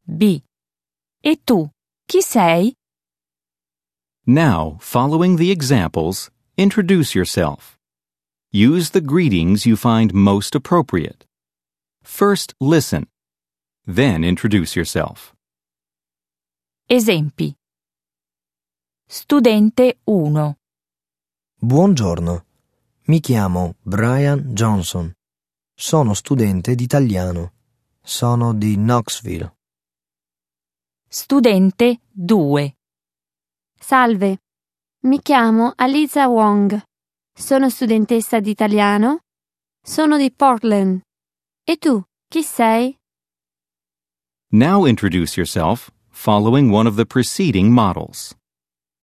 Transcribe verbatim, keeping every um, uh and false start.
B. E tu, chi sei? Now, following the examples, introduce yourself. Use the greetings you find most appropriate. First, listen. Then introduce yourself. Esempi. Studente uno. Buongiorno, mi chiamo Brian Johnson. Sono studente di italiano. Sono di Knoxville. Studente due. Salve, mi chiamo Aliza Wong. Sono studentessa di italiano. Sono di Portland. E tu, chi sei? Now introduce yourself, following one of the preceding models.